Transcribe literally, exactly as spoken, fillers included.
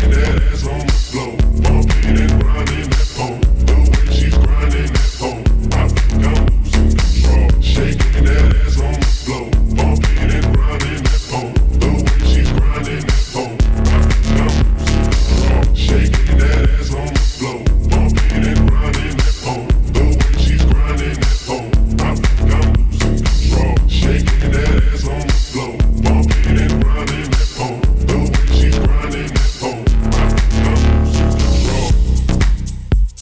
shaking that ass on the floor. Bumping and grinding that pole.